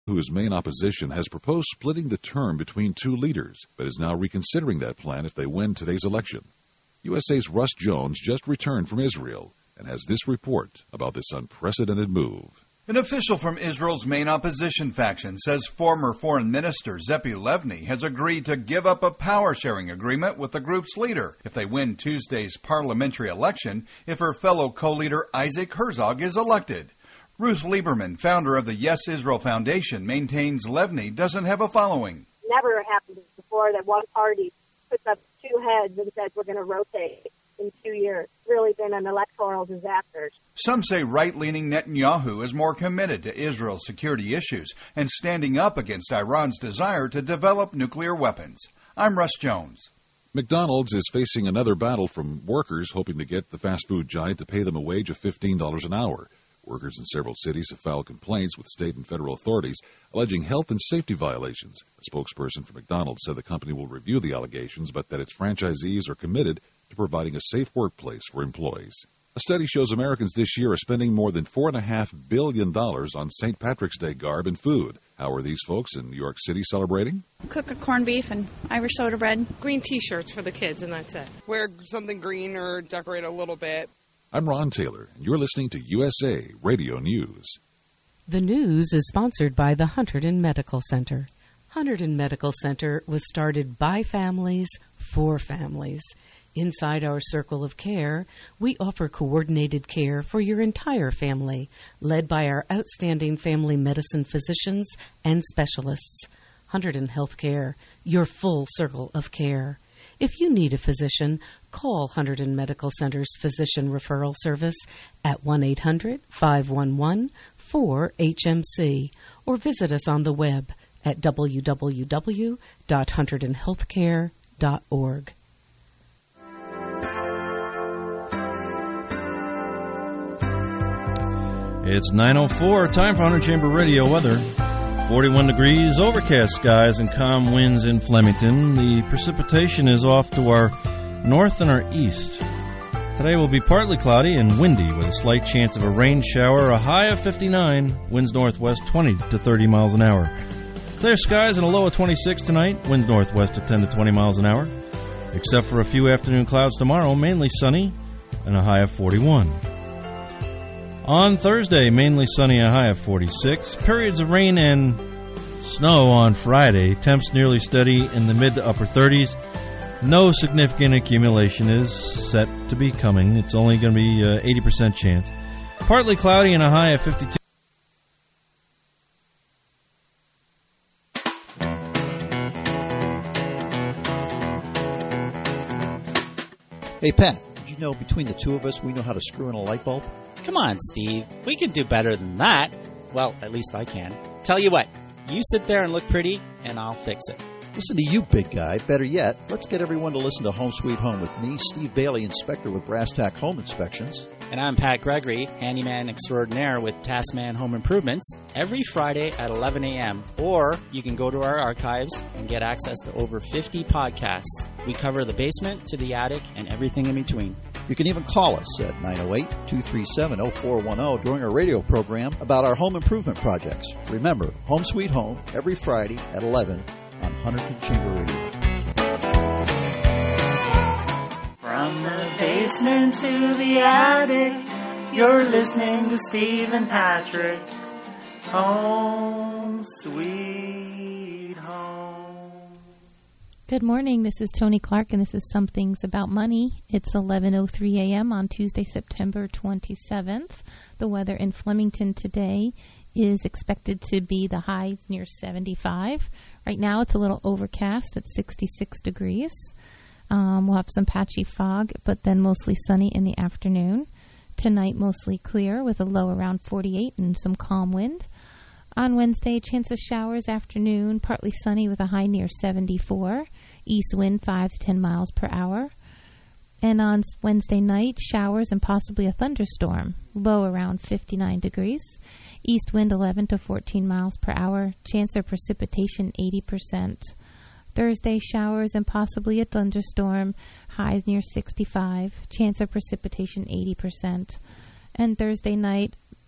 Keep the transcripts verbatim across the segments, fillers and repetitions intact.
whose main opposition has proposed splitting the term between two leaders, but is now reconsidering that plan if they win today's election. U S A's Russ Jones just returned from Israel and has this report about this unprecedented move. An official from Israel's main opposition faction says former Foreign Minister Tzipi Livni has agreed to give up a power-sharing agreement with the group's leader if they win Tuesday's parliamentary election if her fellow co-leader Isaac Herzog is elected. Ruth Lieberman, founder of the Yes Israel Foundation, maintains Livni doesn't have a following. Never happened before that one party puts up two heads and says we're going to rotate in two years. It's really been an electoral disaster. Some say right-leaning Netanyahu is more committed to Israel's security issues and standing up against Iran's desire to develop nuclear weapons. I'm Russ Jones. McDonald's is facing another battle from workers hoping to get the fast food giant to pay them a wage of fifteen dollars an hour. Workers in several cities have filed complaints with state and federal authorities alleging health and safety violations. A spokesperson for McDonald's said the company will review the allegations, but that its franchisees are committed to providing a safe workplace for employees. A study shows Americans this year are spending more than four point five billion dollars on Saint Patrick's Day garb and food. How are these folks in New York City celebrating? Cook a corned beef and Irish soda bread. Green T-shirts for the kids, and that's it. Wear something green or decorate a little bit. I'm Ron Taylor, and you're listening to U S A Radio News. The news is sponsored by the Hunterdon Medical Center. Hunterdon Medical Center was started by families for families. Inside our circle of care, we offer coordinated care for your entire family, led by our outstanding family medicine physicians and specialists. Hunterdon Healthcare, your full circle of care. If you need a physician, call Hunterdon Medical Center's Physician Referral Service at one eight hundred, five one one, four H M C or visit us on the web at w w w dot hunterdon healthcare dot org. It's nine oh four, time for Hunter Chamber Radio weather. forty-one degrees, overcast skies, and calm winds in Flemington. The precipitation is off to our north and our east. Today will be partly cloudy and windy with a slight chance of a rain shower, a high of fifty-nine, winds northwest twenty to thirty miles an hour. Clear skies and a low of twenty-six tonight, winds northwest at ten to twenty miles an hour. Except for a few afternoon clouds tomorrow, mainly sunny and a high of forty-one. On Thursday, mainly sunny, a high of forty-six. Periods of rain and snow on Friday. Temps nearly steady in the mid to upper thirties. No significant accumulation is set to be coming. It's only going to be uh, eighty percent chance. Partly cloudy and a high of fifty-two. Hey, Pat, did you know between the two of us we know how to screw in a light bulb? Come on, Steve. We can do better than that. Well, at least I can. Tell you what, you sit there and look pretty, and I'll fix it. Listen to you, big guy. Better yet, let's get everyone to listen to Home Sweet Home with me, Steve Bailey, inspector with Brass Tack Home Inspections. And I'm Pat Gregory, handyman extraordinaire with Taskman Home Improvements, every Friday at eleven a.m. Or you can go to our archives and get access to over fifty podcasts. We cover the basement to the attic and everything in between. You can even call us at nine oh eight, two three seven, oh four one oh during our radio program about our home improvement projects. Remember, Home Sweet Home, every Friday at eleven on Hunterdon Chamber Radio. From the basement to the attic, you're listening to Steve and Patrick. Home Sweet Home. Good morning, this is Tony Clark, and this is Some Things About Money. It's eleven oh three a.m. on Tuesday, September twenty-seventh. The weather in Flemington today is expected to be the highs near seventy-five. Right now it's a little overcast at sixty-six degrees. Um, we'll have some patchy fog, but then mostly sunny in the afternoon. Tonight mostly clear with a low around forty-eight and some calm wind. On Wednesday, chance of showers afternoon, partly sunny with a high near seventy-four. East wind five to ten miles per hour. And on Wednesday night, showers and possibly a thunderstorm. Low around fifty-nine degrees. East wind eleven to fourteen miles per hour. Chance of precipitation eighty percent. Thursday, showers and possibly a thunderstorm. Highs near sixty-five. Chance of precipitation eighty percent. And Thursday night,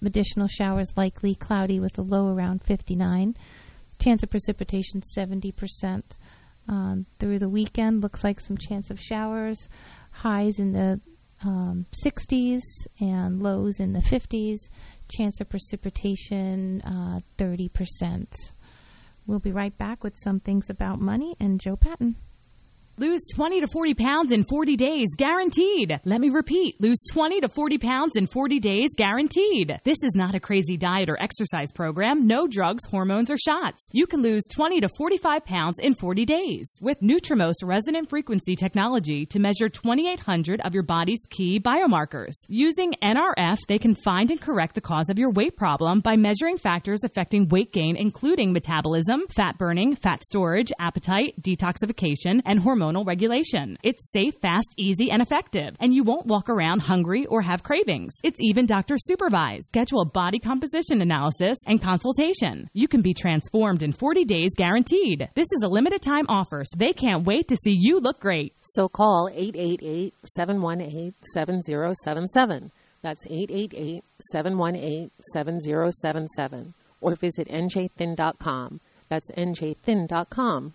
additional showers likely, cloudy with a low around fifty-nine. Chance of precipitation seventy percent. Um, through the weekend, looks like some chance of showers. Highs in the um, sixties and lows in the fifties. Chance of precipitation uh, thirty percent. We'll be right back with some things about money and Joe Patton. Lose twenty to forty pounds in forty days, guaranteed. Let me repeat. Lose twenty to forty pounds in forty days, guaranteed. This is not a crazy diet or exercise program. No drugs, hormones, or shots. You can lose twenty to forty-five pounds in forty days with Nutrimost resonant frequency technology to measure twenty-eight hundred of your body's key biomarkers. Using N R F, they can find and correct the cause of your weight problem by measuring factors affecting weight gain, including metabolism, fat burning, fat storage, appetite, detoxification, and hormone regulation. It's safe, fast, easy, and effective, and you won't walk around hungry or have cravings. It's even doctor supervised. Schedule a body composition analysis and consultation. You can be transformed in forty days, guaranteed. This is a limited time offer, so they can't wait to see you look great. So call eight eight eight, seven one eight, seven zero seven seven. That's eight eight eight, seven one eight, seven zero seven seven. Or visit N J thin dot com. That's N J thin dot com.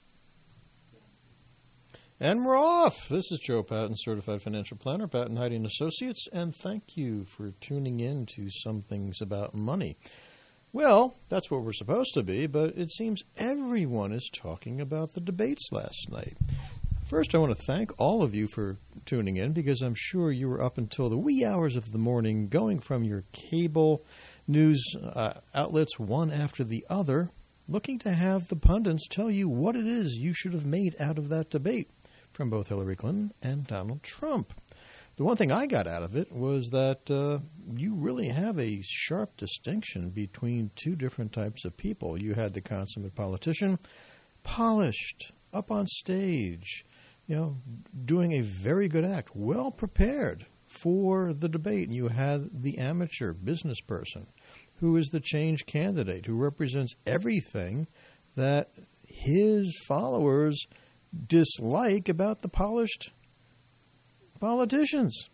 And we're off. This is Joe Patton, Certified Financial Planner, Patton Heidi and Associates, and thank you for tuning in to Some Things About Money. Well, that's what we're supposed to be, but it seems everyone is talking about the debates last night. First, I want to thank all of you for tuning in, because I'm sure you were up until the wee hours of the morning going from your cable news uh, outlets one after the other, looking to have the pundits tell you what it is you should have made out of that debate from both Hillary Clinton and Donald Trump. The one thing I got out of it was that uh, you really have a sharp distinction between two different types of people. You had the consummate politician, polished, up on stage, you know, doing a very good act, well prepared for the debate. And you had the amateur business person who is the change candidate, who represents everything that his followers dislike about the polished politicians.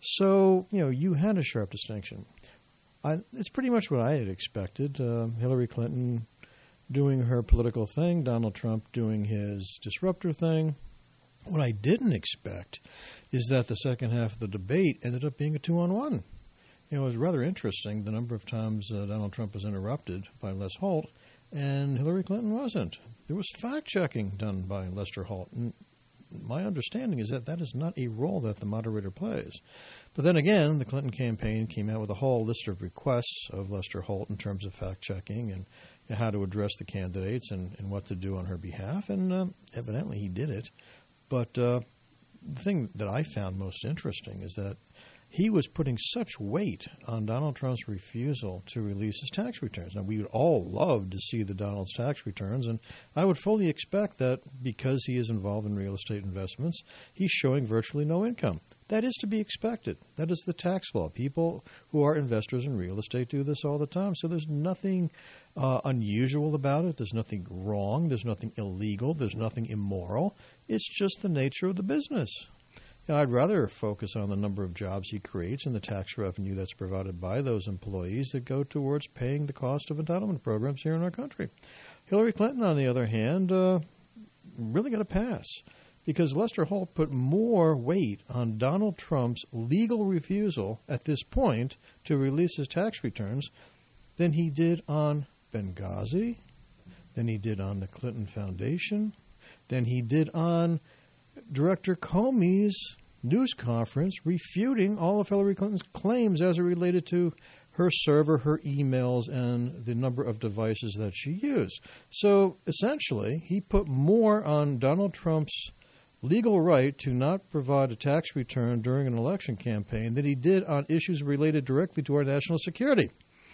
So, you know, you had a sharp distinction. I, it's pretty much what I had expected. Uh, Hillary Clinton doing her political thing, Donald Trump doing his disruptor thing. What I didn't expect is that the second half of the debate ended up being a two-on-one. You know, it was rather interesting the number of times uh, Donald Trump was interrupted by Les Holt, and Hillary Clinton wasn't. There was fact-checking done by Lester Holt. And my understanding is that that is not a role that the moderator plays. But then again, the Clinton campaign came out with a whole list of requests of Lester Holt in terms of fact-checking and you know, how to address the candidates and, and what to do on her behalf. And uh, evidently he did it. But uh, the thing that I found most interesting is that he was putting such weight on Donald Trump's refusal to release his tax returns. Now, we would all love to see the Donald's tax returns, and I would fully expect that because he is involved in real estate investments, he's showing virtually no income. That is to be expected. That is the tax law. People who are investors in real estate do this all the time, so there's nothing uh, unusual about it. There's nothing wrong. There's nothing illegal. There's nothing immoral. It's just the nature of the business. You know, I'd rather focus on the number of jobs he creates and the tax revenue that's provided by those employees that go towards paying the cost of entitlement programs here in our country. Hillary Clinton, on the other hand, uh, really got a pass because Lester Holt put more weight on Donald Trump's legal refusal at this point to release his tax returns than he did on Benghazi, than he did on the Clinton Foundation, than he did on Director Comey's news conference refuting all of Hillary Clinton's claims as it related to her server, her emails, and the number of devices that she used. So essentially, he put more on Donald Trump's legal right to not provide a tax return during an election campaign than he did on issues related directly to our national security.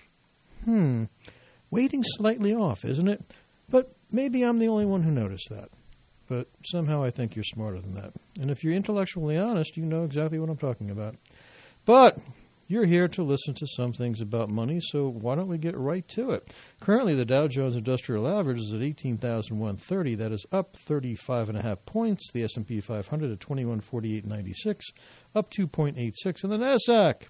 Hmm. Waiting slightly off, isn't it? But maybe I'm the only one who noticed that. But somehow I think you're smarter than that. And if you're intellectually honest, you know exactly what I'm talking about. But you're here to listen to Some Things About Money, so why don't we get right to it? Currently, the Dow Jones Industrial Average is at eighteen thousand one hundred thirty. That is up thirty-five point five points. The S and P five hundred at twenty-one forty-eight ninety-six, up two point eight six. And the NASDAQ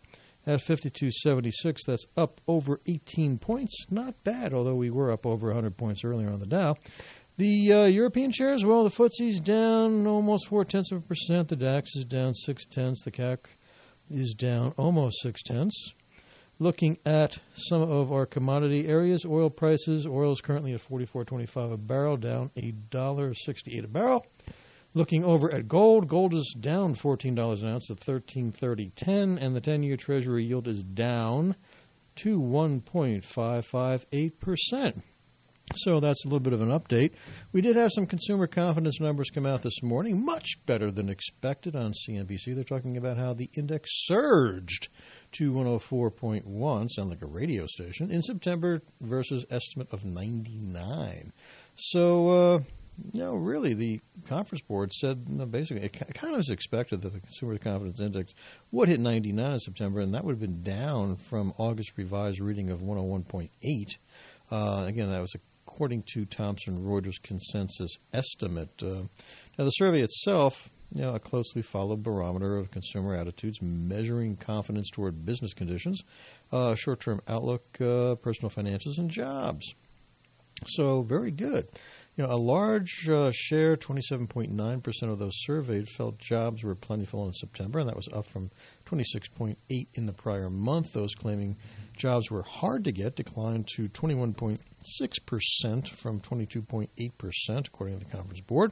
at fifty-two seventy-six. That's up over eighteen points. Not bad, although we were up over one hundred points earlier on the Dow. The uh, European shares, well, the F T S E's down almost four-tenths of a percent. The DAX is down six-tenths. The C A C is down almost six-tenths. Looking at some of our commodity areas, oil prices, oil is currently at forty-four twenty-five a barrel, down one dollar sixty-eight a barrel. Looking over at gold, gold is down fourteen dollars an ounce at thirteen thirty ten, and the ten-year Treasury yield is down to one point five five eight percent. So that's a little bit of an update. We did have some consumer confidence numbers come out this morning, much better than expected on C N B C. They're talking about how the index surged to one oh four point one, sound like a radio station, in September versus estimate of ninety-nine. So, uh, you know, really, the conference board said, you know, basically, it kind of was expected that the consumer confidence index would hit ninety-nine in September, and that would have been down from August revised reading of one oh one point eight. Uh, again, that was according to Thomson Reuters consensus estimate. Uh, now, the survey itself, you know, a closely followed barometer of consumer attitudes, measuring confidence toward business conditions, uh, short-term outlook, uh, personal finances, and jobs. So, very good. You know, a large uh, share, twenty-seven point nine percent of those surveyed, felt jobs were plentiful in September, and that was up from twenty-six point eight percent in the prior month. Those claiming jobs were hard to get declined to twenty-one point six percent from twenty-two point eight percent, according to the Conference Board.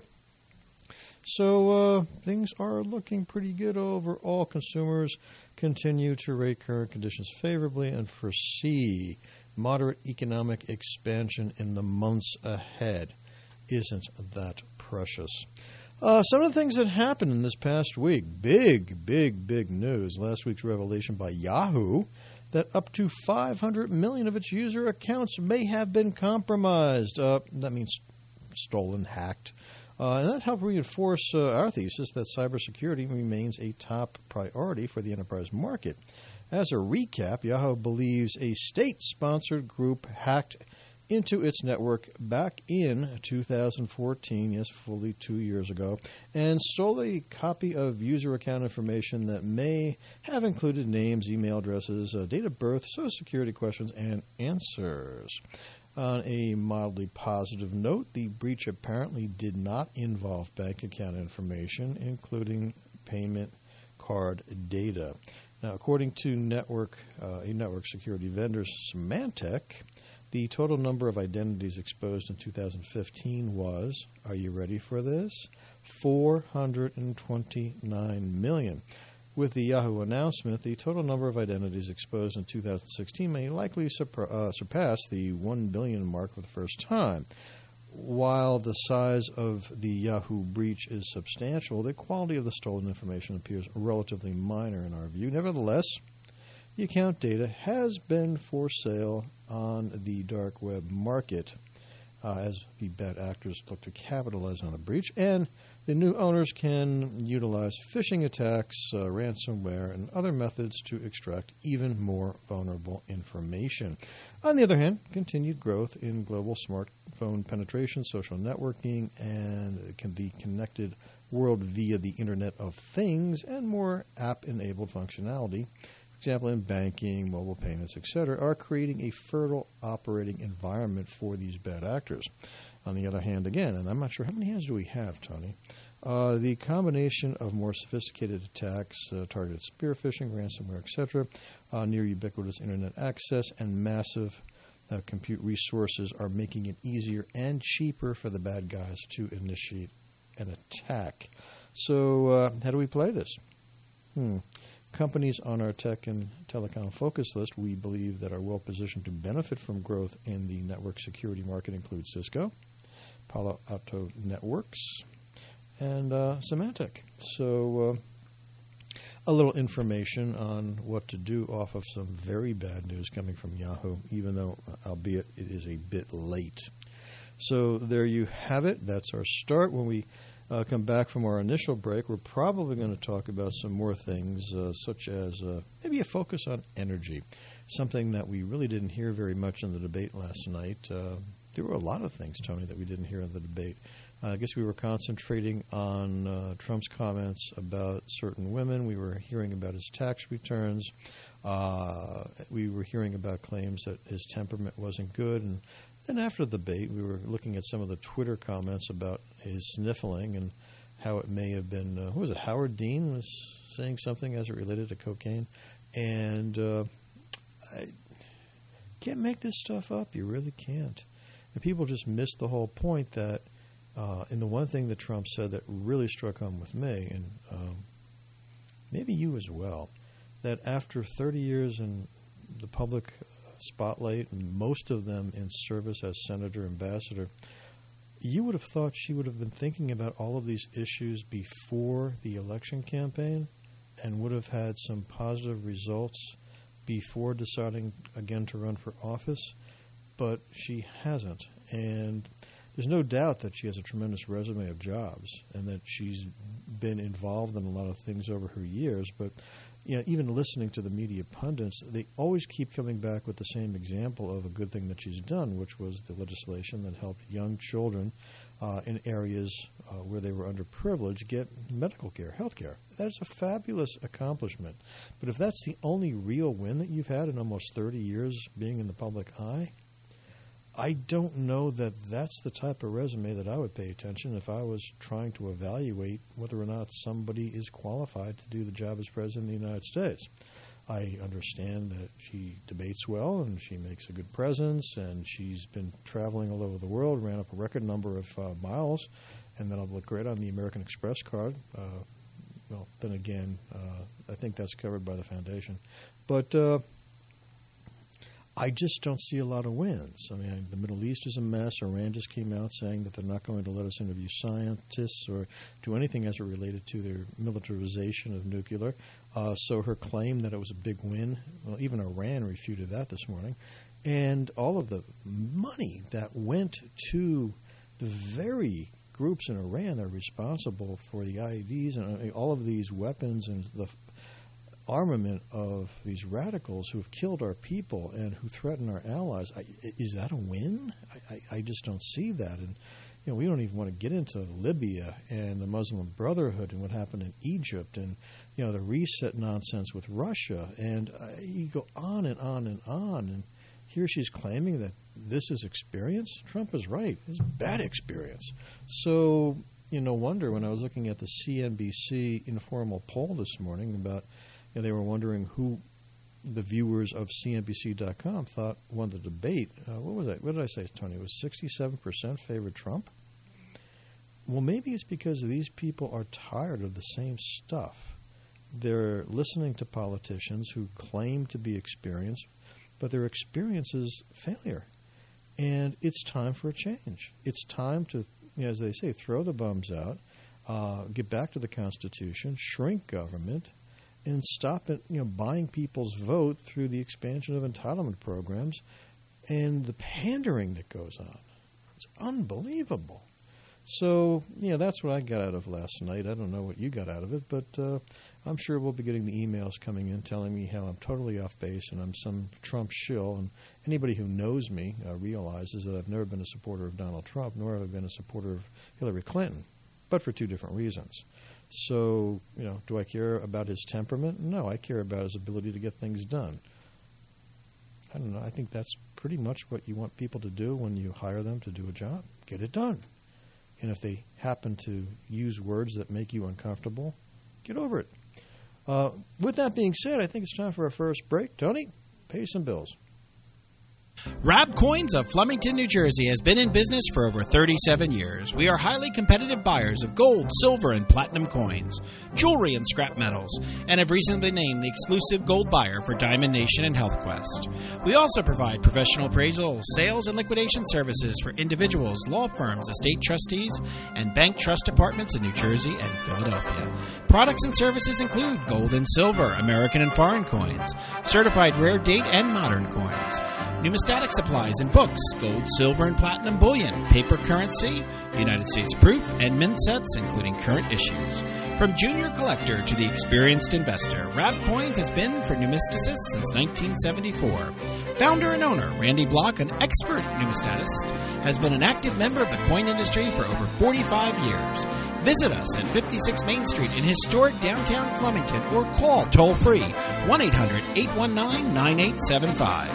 So uh, things are looking pretty good overall. Consumers continue to rate current conditions favorably and foresee moderate economic expansion in the months ahead. Isn't that precious? Uh, some of the things that happened in this past week, big, big, big news. Last week's revelation by Yahoo that up to five hundred million of its user accounts may have been compromised. Uh, that means stolen, hacked. Uh, and that helped reinforce uh, our thesis that cybersecurity remains a top priority for the enterprise market. As a recap, Yahoo believes a state-sponsored group hacked into its network back in two thousand fourteen, yes, fully two years ago, and stole a copy of user account information that may have included names, email addresses, uh, date of birth, social security questions, and answers. On a mildly positive note, the breach apparently did not involve bank account information, including payment card data. Now, according to network, uh, a network security vendor, Symantec, the total number of identities exposed in two thousand fifteen was, are you ready for this? four hundred twenty-nine million. With the Yahoo announcement, the total number of identities exposed in two thousand sixteen may likely surp- uh, surpass the one billion mark for the first time. While the size of the Yahoo breach is substantial, the quality of the stolen information appears relatively minor in our view. Nevertheless, the account data has been for sale on the dark web market uh, as the bad actors look to capitalize on the breach, and the new owners can utilize phishing attacks, uh, ransomware, and other methods to extract even more vulnerable information. On the other hand, continued growth in global smartphone penetration, social networking, and the connected world via the Internet of Things, and more app-enabled functionality, for example, in banking, mobile payments, et cetera, are creating a fertile operating environment for these bad actors. On the other hand, again, and I'm not sure, how many hands do we have, Tony? Uh, the combination of more sophisticated attacks, uh, targeted spear phishing, ransomware, et cetera, uh, near ubiquitous Internet access, and massive uh, compute resources are making it easier and cheaper for the bad guys to initiate an attack. So uh, how do we play this? Hmm. Companies on our tech and telecom focus list we believe that are well positioned to benefit from growth in the network security market include Cisco, Palo Alto Networks, and uh, Symantec. So uh, a little information on what to do off of some very bad news coming from Yahoo, even though, albeit it is a bit late. So there you have it. That's our start. When we Uh, come back from our initial break, we're probably going to talk about some more things, uh, such as uh, maybe a focus on energy, something that we really didn't hear very much in the debate last night. Uh, there were a lot of things, Tony, that we didn't hear in the debate. Uh, I guess we were concentrating on uh, Trump's comments about certain women. We were hearing about his tax returns. Uh, we were hearing about claims that his temperament wasn't good. And then after the debate, we were looking at some of the Twitter comments about his sniffling and how it may have been, uh, who was it, Howard Dean was saying something as it related to cocaine. And uh, I can't make this stuff up. You really can't. And people just missed the whole point that, uh, and the one thing that Trump said that really struck home with me, and um, maybe you as well, that after thirty years in the public spotlight, and most of them in service as senator, ambassador, you would have thought she would have been thinking about all of these issues before the election campaign and would have had some positive results before deciding again to run for office, but she hasn't. And there's no doubt that she has a tremendous resume of jobs and that she's been involved in a lot of things over her years, but you know, even listening to the media pundits, they always keep coming back with the same example of a good thing that she's done, which was the legislation that helped young children uh, in areas uh, where they were underprivileged get medical care, health care. That is a fabulous accomplishment. But if that's the only real win that you've had in almost thirty years being in the public eye, I don't know that that's the type of resume that I would pay attention if I was trying to evaluate whether or not somebody is qualified to do the job as President of the United States. I understand that she debates well and she makes a good presence and she's been traveling all over the world, ran up a record number of uh, miles, and that'll look great on the American Express card. Uh, well, then again, uh, I think that's covered by the foundation. But uh, I just don't see a lot of wins. I mean, the Middle East is a mess. Iran just came out saying that they're not going to let us interview scientists or do anything as it related to their militarization of nuclear. Uh, so her claim that it was a big win, well, even Iran refuted that this morning. And all of the money that went to the very groups in Iran that are responsible for the I E Ds and all of these weapons and the armament of these radicals who have killed our people and who threaten our allies, I, is that a win? I, I, I just don't see that. And you know, we don't even want to get into Libya and the Muslim Brotherhood and what happened in Egypt and you know the reset nonsense with Russia. And uh, you go on and on and on. And here she's claiming that this is experience. Trump is right. It's bad experience. So you know, no wonder when I was looking at the C N B C informal poll this morning about and they were wondering who the viewers of C N B C dot com thought won the debate. Uh, what was that? What did I say, Tony? It was sixty-seven percent favored Trump? Well, maybe it's because these people are tired of the same stuff. They're listening to politicians who claim to be experienced, but their experience is failure. And it's time for a change. It's time to, you know, as they say, throw the bums out, uh, get back to the Constitution, shrink government, and stop it, you know, buying people's vote through the expansion of entitlement programs and the pandering that goes on. It's unbelievable. So, you know, that's what I got out of last night. I don't know what you got out of it, but uh, I'm sure we'll be getting the emails coming in telling me how I'm totally off base and I'm some Trump shill. And anybody who knows me uh, realizes that I've never been a supporter of Donald Trump, nor have I been a supporter of Hillary Clinton, but for two different reasons. So, you know, do I care about his temperament? No, I care about his ability to get things done. I don't know. I think that's pretty much what you want people to do when you hire them to do a job. Get it done. And if they happen to use words that make you uncomfortable, get over it. Uh, with that being said, I think it's time for our first break. Tony, pay some bills. Rab Coins of Flemington, New Jersey has been in business for over thirty-seven years. We are highly competitive buyers of gold, silver, and platinum coins, jewelry, and scrap metals, and have recently named the exclusive gold buyer for Diamond Nation and HealthQuest. We also provide professional appraisal, sales, and liquidation services for individuals, law firms, estate trustees, and bank trust departments in New Jersey and Philadelphia. Products and services include gold and silver, American and foreign coins, certified rare date and modern coins, numismatic supplies and books, gold, silver, and platinum bullion, paper currency, United States proof, and mint sets, including current issues. From junior collector to the experienced investor, Rab Coins has been for numismaticists since nineteen seventy-four. Founder and owner Randy Block, an expert numismatist, has been an active member of the coin industry for over forty-five years. Visit us at fifty-six Main Street in historic downtown Flemington or call toll-free one eight hundred eight one nine nine eight seven five.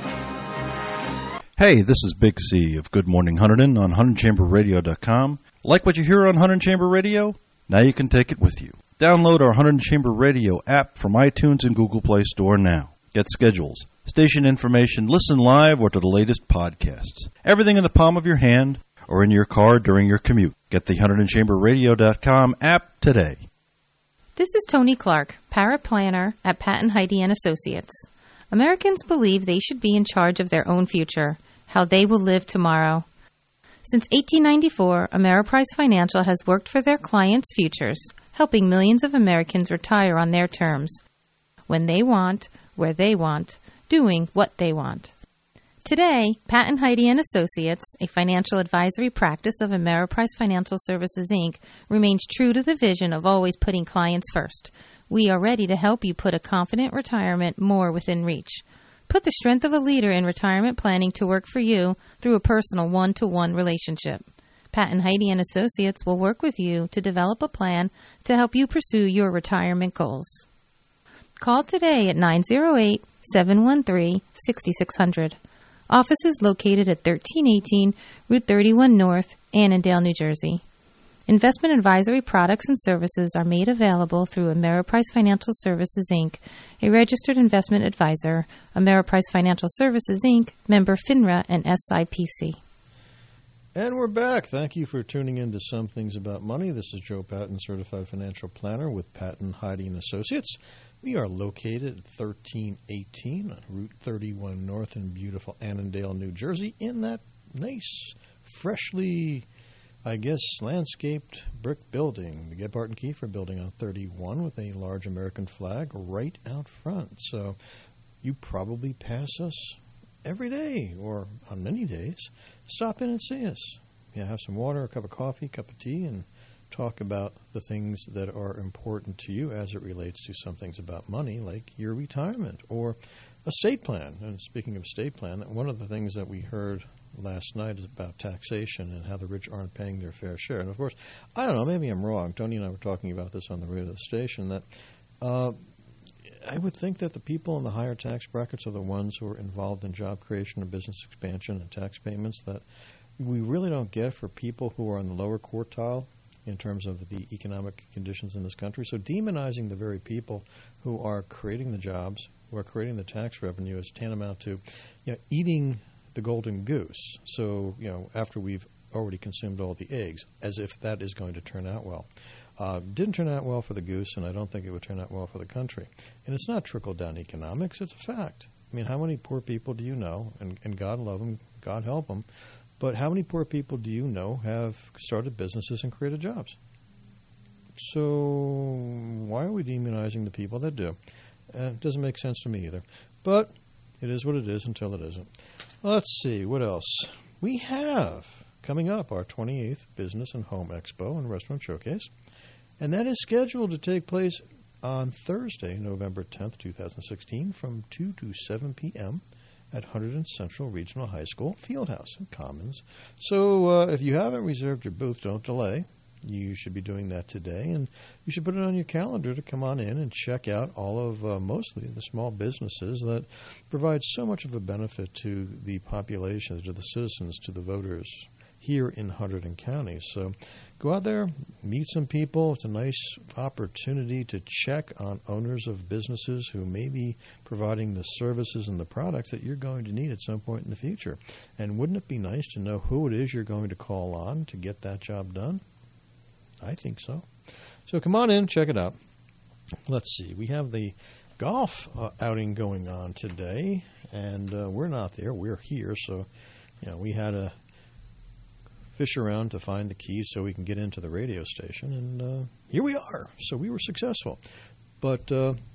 Hey, this is Big C of Good Morning Hunterdon on Hunterdon Chamber Radio dot com. Like what you hear on Hunterdon Chamber Radio? Now you can take it with you. Download our Hunterdon Chamber Radio app from iTunes and Google Play Store now. Get schedules, station information, listen live, or to the latest podcasts. Everything in the palm of your hand or in your car during your commute. Get the Hunterdon Chamber Radio dot com app today. This is Tony Clark, paraplanner at Pat and Heidi and Associates. Americans believe they should be in charge of their own future, how they will live tomorrow. Since eighteen ninety-four, Ameriprise Financial has worked for their clients' futures, helping millions of Americans retire on their terms, when they want, where they want, doing what they want. Today, Pat and Heidi and Associates, a financial advisory practice of Ameriprise Financial Services, Incorporated, remains true to the vision of always putting clients first. We are ready to help you put a confident retirement more within reach. Put the strength of a leader in retirement planning to work for you through a personal one-to-one relationship. Pat and Heidi and Associates will work with you to develop a plan to help you pursue your retirement goals. Call today at nine oh eight, seven one three, six six zero zero. Office is located at thirteen eighteen Route thirty-one North, Annandale, New Jersey. Investment advisory products and services are made available through Ameriprise Financial Services, Incorporated, a registered investment advisor, Ameriprise Financial Services, Incorporated, member FINRA and S I P C. And we're back. Thank you for tuning in to Some Things About Money. This is Joe Patton, Certified Financial Planner with Patton, Heidi and Associates. We are located at thirteen eighteen on Route thirty-one North in beautiful Annandale, New Jersey, in that nice, freshly, I guess, landscaped brick building, the Gebhardt and Kiefer building on thirty-one with a large American flag right out front. So you probably pass us every day or on many days. Stop in and see us. Yeah, have some water, a cup of coffee, a cup of tea, and talk about the things that are important to you as it relates to some things about money, like your retirement or estate plan. And speaking of estate plan, one of the things that we heard last night is about taxation and how the rich aren't paying their fair share. And, of course, I don't know, maybe I'm wrong. Tony and I were talking about this on the radio station, that uh, I would think that the people in the higher tax brackets are the ones who are involved in job creation or business expansion and tax payments that we really don't get for people who are in the lower quartile in terms of the economic conditions in this country. So demonizing the very people who are creating the jobs, who are creating the tax revenue, is tantamount to, you know, eating the golden goose. So, you know, after we've already consumed all the eggs, as if that is going to turn out well. Uh, didn't turn out well for the goose, and I don't think it would turn out well for the country. And it's not trickle-down economics. It's a fact. I mean, how many poor people do you know, and, and God love them, God help them, but how many poor people do you know have started businesses and created jobs? So why are we demonizing the people that do? Uh, it doesn't make sense to me either. But it is what it is until it isn't. Let's see, what else? We have, coming up, our twenty-eighth Business and Home Expo and Restaurant Showcase. And that is scheduled to take place on Thursday, November tenth, twenty sixteen, from two to seven p.m. at Hunterdon Central Regional High School, Fieldhouse and Commons. So uh, if you haven't reserved your booth, don't delay. You should be doing that today, and you should put it on your calendar to come on in and check out all of uh, mostly the small businesses that provide so much of a benefit to the population, to the citizens, to the voters here in Hunterdon County. So go out there, meet some people. It's a nice opportunity to check on owners of businesses who may be providing the services and the products that you're going to need at some point in the future. And wouldn't it be nice to know who it is you're going to call on to get that job done? I think so. So come on in, check it out. Let's see. We have the golf uh, outing going on today, and uh, we're not there. We're here, so you know we had to fish around to find the keys so we can get into the radio station, and uh, here we are. So we were successful. But uh,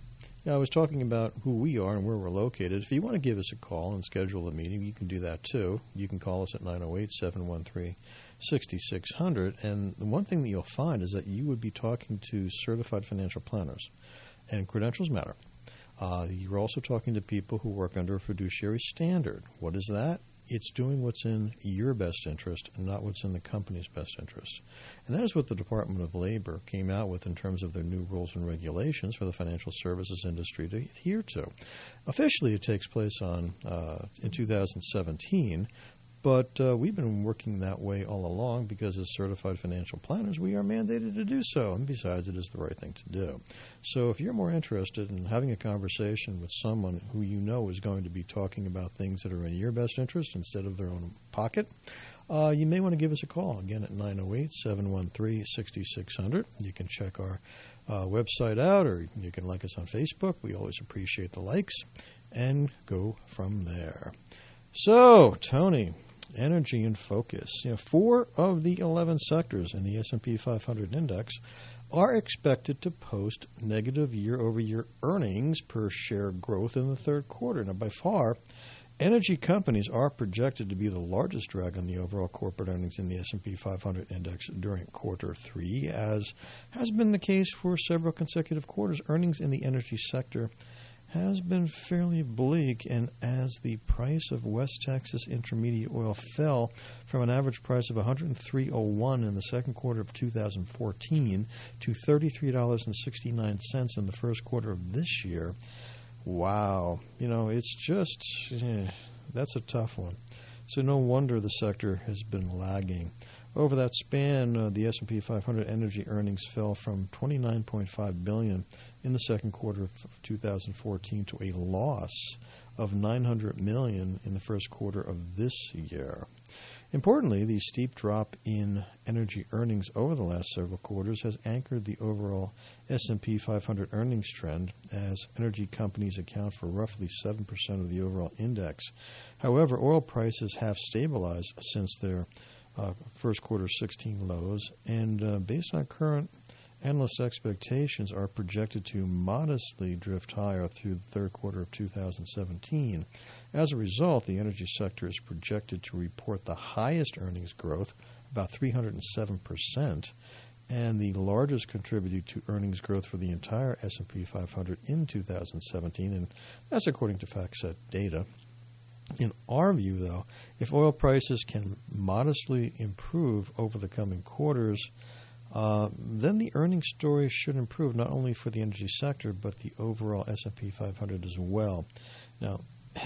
Now, I was talking about who we are and where we're located. If you want to give us a call and schedule a meeting, you can do that too. You can call us at nine oh eight, seven one three, six six zero zero. And the one thing that you'll find is that you would be talking to certified financial planners. And credentials matter. Uh, you're also talking to people who work under a fiduciary standard. What is that? It's doing what's in your best interest and not what's in the company's best interest. And that is what the Department of Labor came out with in terms of their new rules and regulations for the financial services industry to adhere to. Officially, it takes place on uh, in two thousand seventeen, but uh, we've been working that way all along because as certified financial planners, we are mandated to do so. And besides, it is the right thing to do. So if you're more interested in having a conversation with someone who you know is going to be talking about things that are in your best interest instead of their own pocket, uh, you may want to give us a call, again, at nine oh eight, seven one three, six six zero zero. You can check our uh, website out, or you can like us on Facebook. We always appreciate the likes, and go from there. So, Tony, energy and focus. You know, four of the eleven sectors in the S and P five hundred index are expected to post negative year-over-year earnings per share growth in the third quarter. Now, by far, energy companies are projected to be the largest drag on the overall corporate earnings in the S and P five hundred index during quarter three, as has been the case for several consecutive quarters. Earnings in the energy sector has been fairly bleak, and as the price of West Texas Intermediate oil fell from an average price of one hundred three dollars and one cents in the second quarter of two thousand fourteen to thirty-three dollars and sixty-nine cents in the first quarter of this year, wow, you know, it's just, eh, that's a tough one. So no wonder the sector has been lagging. Over that span, uh, the S and P five hundred energy earnings fell from twenty-nine point five billion dollars in the second quarter of two thousand fourteen to a loss of nine hundred million dollars in the first quarter of this year. Importantly, the steep drop in energy earnings over the last several quarters has anchored the overall S and P five hundred earnings trend, as energy companies account for roughly seven percent of the overall index. However, oil prices have stabilized since their uh, first quarter sixteen lows, and uh, based on current analysts' expectations, are projected to modestly drift higher through the third quarter of two thousand seventeen. As a result, the energy sector is projected to report the highest earnings growth, about three hundred seven percent, and the largest contributor to earnings growth for the entire S and P five hundred in two thousand seventeen, and that's according to FactSet data. In our view, though, if oil prices can modestly improve over the coming quarters, Uh, then the earnings story should improve not only for the energy sector but the overall S and P five hundred as well. Now,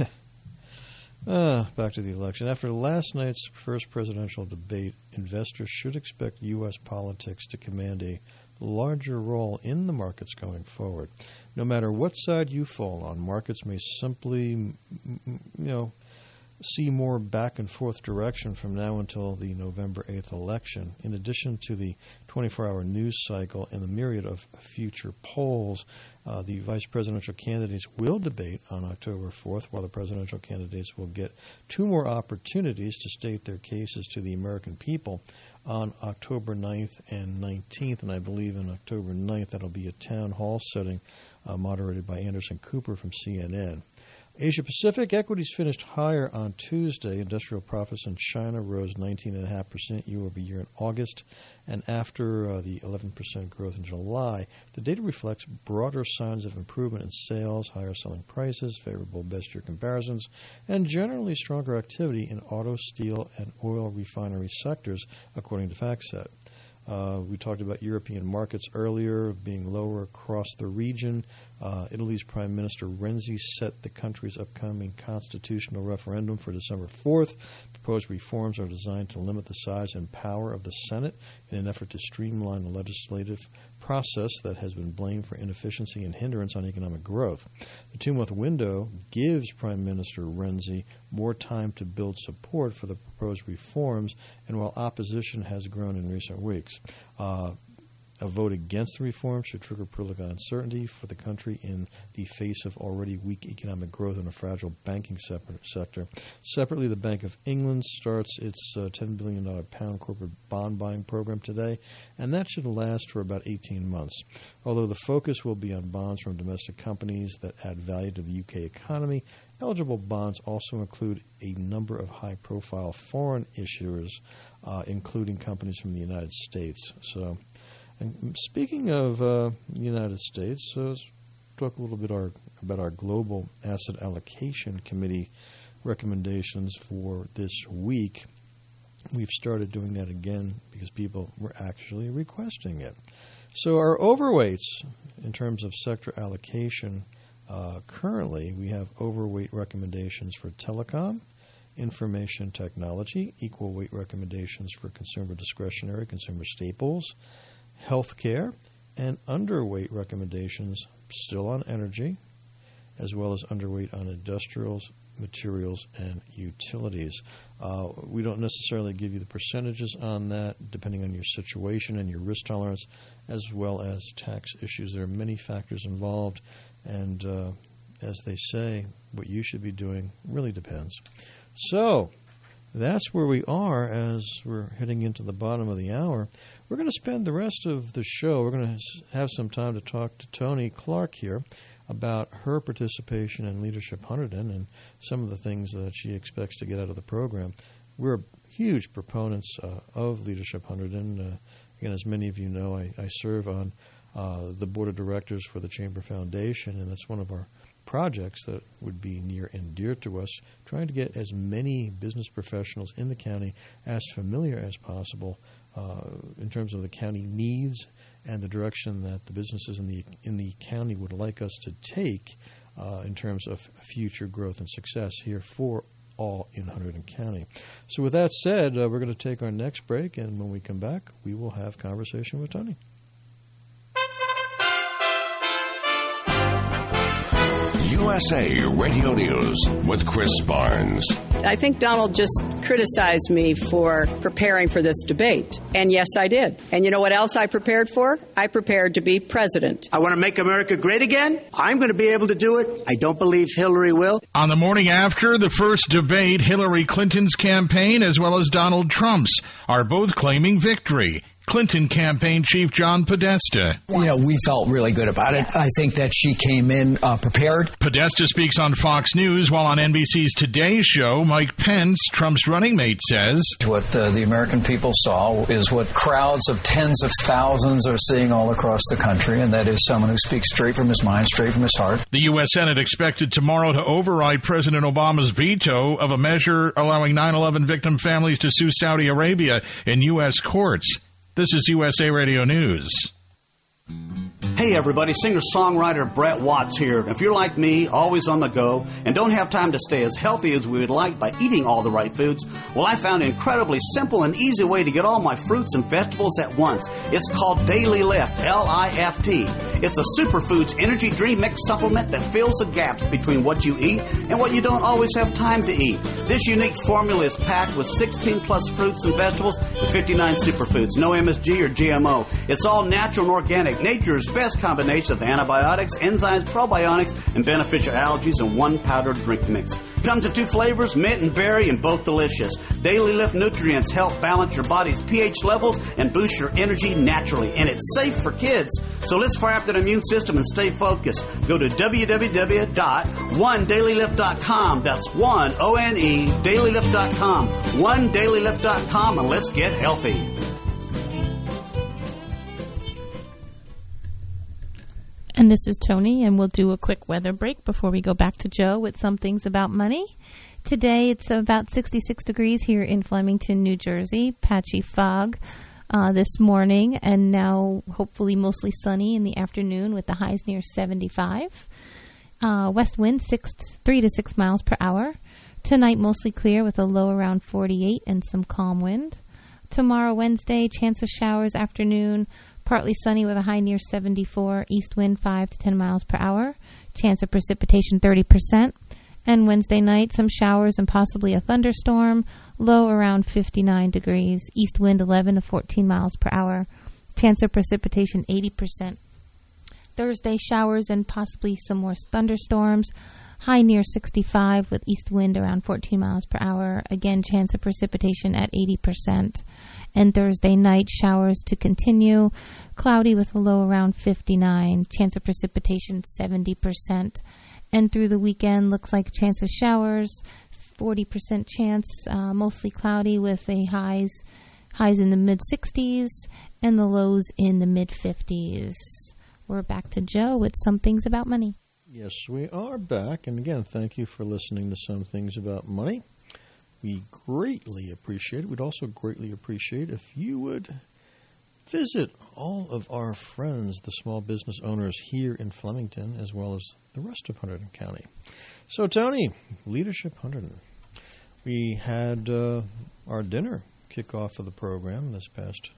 uh, back to the election. After last night's first presidential debate, investors should expect U S politics to command a larger role in the markets going forward. No matter what side you fall on, markets may simply, you know, see more back and forth direction from now until the November eighth election. In addition to the twenty-four hour news cycle and the myriad of future polls, uh, the vice presidential candidates will debate on October fourth, while the presidential candidates will get two more opportunities to state their cases to the American people on October ninth and nineteenth. And I believe on October ninth, that'll be a town hall setting uh, moderated by Anderson Cooper from C N N. Asia Pacific equities finished higher on Tuesday. Industrial profits in China rose nineteen point five percent year over year in August, and after uh, the eleven percent growth in July, the data reflects broader signs of improvement in sales, higher selling prices, favorable best year comparisons, and generally stronger activity in auto, steel, and oil refinery sectors, according to FactSet. Uh, we talked about European markets earlier being lower across the region. Uh, Italy's Prime Minister Renzi set the country's upcoming constitutional referendum for December fourth. Proposed reforms are designed to limit the size and power of the Senate in an effort to streamline the legislative process that has been blamed for inefficiency and hindrance on economic growth. The two-month window gives Prime Minister Renzi more time to build support for the proposed reforms, and while opposition has grown in recent weeks, uh, A vote against the reform should trigger political uncertainty for the country in the face of already weak economic growth and a fragile banking sector. Separately, the Bank of England starts its uh, ten billion dollars pound corporate bond buying program today, and that should last for about eighteen months. Although the focus will be on bonds from domestic companies that add value to the U K economy, eligible bonds also include a number of high-profile foreign issuers, uh, including companies from the United States. So, and speaking of uh, the United States, uh, let's talk a little bit our, about our Global Asset Allocation Committee recommendations for this week. We've started doing that again because people were actually requesting it. So our overweights in terms of sector allocation, uh, currently we have overweight recommendations for telecom, information technology, equal weight recommendations for consumer discretionary, consumer staples, healthcare, and underweight recommendations still on energy, as well as underweight on industrials, materials, and utilities. Uh, we don't necessarily give you the percentages on that, depending on your situation and your risk tolerance, as well as tax issues. There are many factors involved, and uh, as they say, what you should be doing really depends. So that's where we are as we're heading into the bottom of the hour. We're going to spend the rest of the show, we're going to have some time to talk to Tony Clark here about her participation in Leadership Hunterdon and some of the things that she expects to get out of the program. We're huge proponents uh, of Leadership Hunterdon. Uh, again, as many of you know, I, I serve on uh, the board of directors for the Chamber Foundation, and that's one of our projects that would be near and dear to us, trying to get as many business professionals in the county as familiar as possible uh, in terms of the county needs and the direction that the businesses in the in the county would like us to take uh, in terms of future growth and success here for all in Hunterdon County. So with that said, uh, we're going to take our next break, and when we come back, we will have conversation with Tony. U S A Radio News with Chris Barnes. I think Donald just criticized me for preparing for this debate. And yes, I did. And you know what else I prepared for? I prepared to be president. I want to make America great again. I'm going to be able to do it. I don't believe Hillary will. On the morning after the first debate, Hillary Clinton's campaign as well as Donald Trump's are both claiming victory. Clinton campaign chief John Podesta. You know, we felt really good about it. I think that she came in uh, prepared. Podesta speaks on Fox News, while on N B C's Today Show, Mike Pence, Trump's running mate, says, What uh, the American people saw is what crowds of tens of thousands are seeing all across the country, and that is someone who speaks straight from his mind, straight from his heart. The U S Senate expected tomorrow to override President Obama's veto of a measure allowing nine eleven victim families to sue Saudi Arabia in U S courts. This is U S A Radio News. Hey everybody, singer-songwriter Brett Watts here. If you're like me, always on the go, and don't have time to stay as healthy as we would like by eating all the right foods, well, I found an incredibly simple and easy way to get all my fruits and vegetables at once. It's called Daily Lift, L I F T. It's a superfoods energy drink mix supplement that fills the gaps between what you eat and what you don't always have time to eat. This unique formula is packed with sixteen plus fruits and vegetables and fifty-nine superfoods. No M S G or G M O. It's all natural and organic. Nature's best combination of antibiotics, enzymes, probiotics, and beneficial allergies in one powdered drink mix. Comes in two flavors, mint and berry, and both delicious. Daily Lift nutrients help balance your body's pH levels and boost your energy naturally. And it's safe for kids. So let's fire up that immune system and stay focused. Go to w w w dot one daily lift dot com. That's one, O N E, daily lift dot com. one daily lift dot com, and let's get healthy. And this is Tony, and we'll do a quick weather break before we go back to Joe with some things about money. Today it's about sixty-six degrees here in Flemington, New Jersey. Patchy fog uh, this morning, and now hopefully mostly sunny in the afternoon with the highs near seventy-five. Uh, west wind six, three to six miles per hour. Tonight mostly clear with a low around forty-eight and some calm wind. Tomorrow, Wednesday, chance of showers afternoon. Partly sunny with a high near seventy-four, east wind five to ten miles per hour. Chance of precipitation thirty percent. And Wednesday night, some showers and possibly a thunderstorm. Low around fifty-nine degrees, east wind eleven to fourteen miles per hour. Chance of precipitation, eighty percent. Thursday, showers and possibly some more thunderstorms. High near sixty-five with east wind around fourteen miles per hour. Again, chance of precipitation at eighty percent. And Thursday night, showers to continue. Cloudy with a low around fifty-nine. Chance of precipitation seventy percent. And through the weekend, looks like chance of showers, forty percent chance, uh, mostly cloudy with a highs, highs in the mid-sixties and the lows in the mid-fifties. We're back to Joe with Some Things About Money. Yes, we are back. And again, thank you for listening to Some Things About Money. We greatly appreciate it. We'd also greatly appreciate if you would visit all of our friends, the small business owners here in Flemington, as well as the rest of Hunterdon County. So, Tony, Leadership Hunterdon. We had uh, our dinner kickoff of the program this past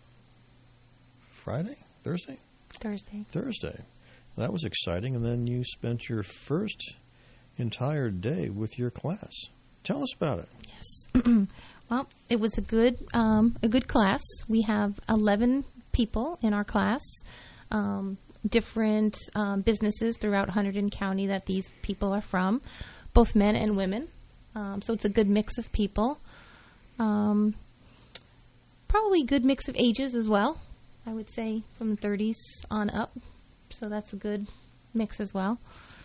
Friday? Thursday? Thursday. Thursday. That was exciting. And then you spent your first entire day with your class. Tell us about it. Yes. Well, it was a good um, a good class. We have eleven people in our class, um, different um, businesses throughout Hunterdon County that these people are from, both men and women. Um, so it's a good mix of people. Um, probably a good mix of ages as well. I would say from thirties on up. So that's a good mix as well.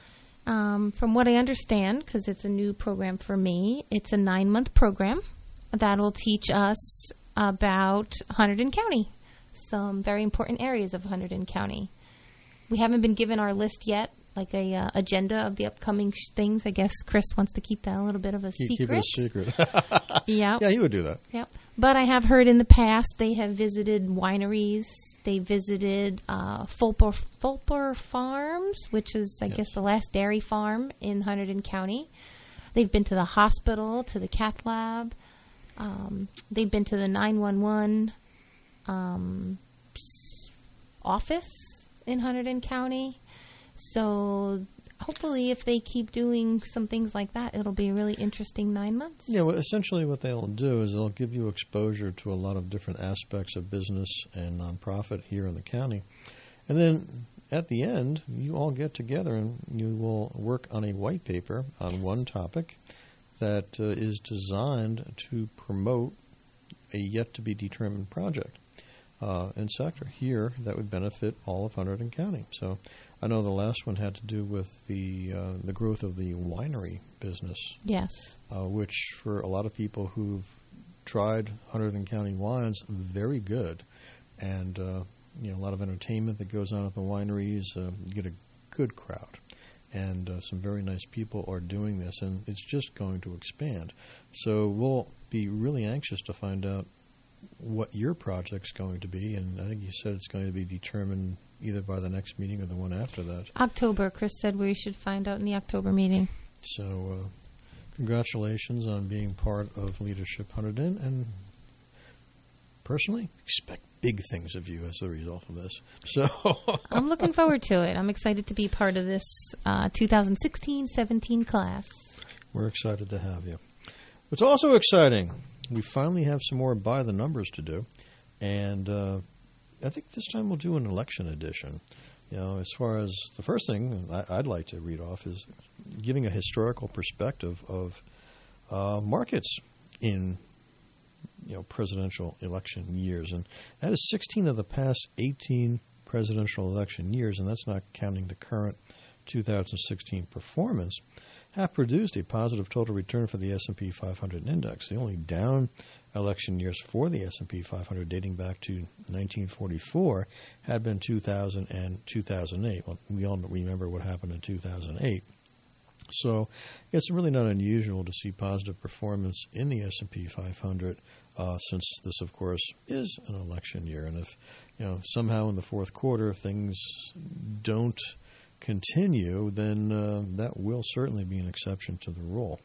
Um, from what I understand, because it's a new program for me, it's a nine-month program that will teach us about Hunterdon County, some very important areas of Hunterdon County. We haven't been given our list yet, like a uh, agenda of the upcoming sh- things. I guess Chris wants to keep that a little bit of a Keep, secret. keep it a secret. Yeah. Yeah, he would do that. Yep. But I have heard in the past they have visited wineries. They visited uh, Fulper, Fulper Farms, which is, I yes. guess, the last dairy farm in Hunterdon County. They've been to the hospital, to the cath lab. Um, they've been to the nine one one um, office in Hunterdon County. So hopefully if they keep doing some things like that, it'll be a really interesting nine months. Yeah, well, essentially what they'll do is they'll give you exposure to a lot of different aspects of business and nonprofit here in the county. And then at the end, you all get together and you will work on a white paper on yes. one topic that uh, is designed to promote a yet-to-be-determined project uh, and sector here that would benefit all of Hunterdon County. So I know the last one had to do with the uh, the growth of the winery business. Yes. Uh, which for a lot of people who've tried Hunterdon County wines, very good. And, uh, you know, a lot of entertainment that goes on at the wineries. Uh, you get a good crowd. And uh, some very nice people are doing this, and it's just going to expand. So we'll be really anxious to find out what your project's going to be, and I think you said it's going to be determined either by the next meeting or the one after that. October. Chris said we should find out in the October meeting. So uh, congratulations on being part of Leadership Hunterdon, and personally, expect big things of you as the result of this. So I'm looking forward to it. I'm excited to be part of this uh, twenty sixteen seventeen class. We're excited to have you. What's also exciting, we finally have some more by the numbers to do, and uh, I think this time we'll do an election edition. You know, as far as the first thing I, I'd like to read off is giving a historical perspective of uh, markets in you know, presidential election years. And that is sixteen of the past eighteen presidential election years, and that's not counting the current two thousand sixteen performance, have produced a positive total return for the S and P five hundred index. The only down election years for the S and P five hundred dating back to nineteen forty-four had been two thousand and two thousand eight. Well, we all remember what happened in two thousand eight. So it's really not unusual to see positive performance in the S and P five hundred uh, since this, of course, is an election year. And if you know somehow in the fourth quarter things don't continue, then uh, that will certainly be an exception to the rule.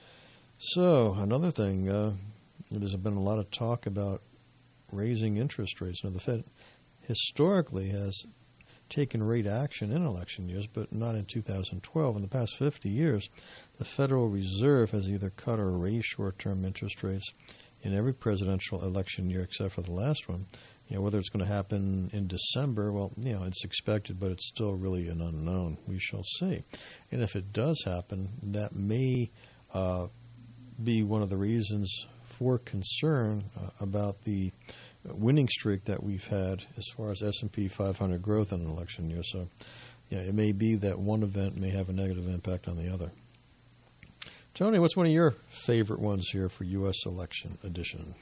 So another thing, uh, there's been a lot of talk about raising interest rates. Now, the Fed historically has taken rate action in election years, but not in two thousand twelve. In the past fifty years, the Federal Reserve has either cut or raised short-term interest rates in every presidential election year except for the last one. You know, whether it's going to happen in December, well, you know, it's expected, but it's still really an unknown. We shall see. And if it does happen, that may uh, be one of the reasons for concern uh, about the winning streak that we've had as far as S and P five hundred growth in an election year. So, yeah, it may be that one event may have a negative impact on the other. Tony, what's one of your favorite ones here for U S election edition?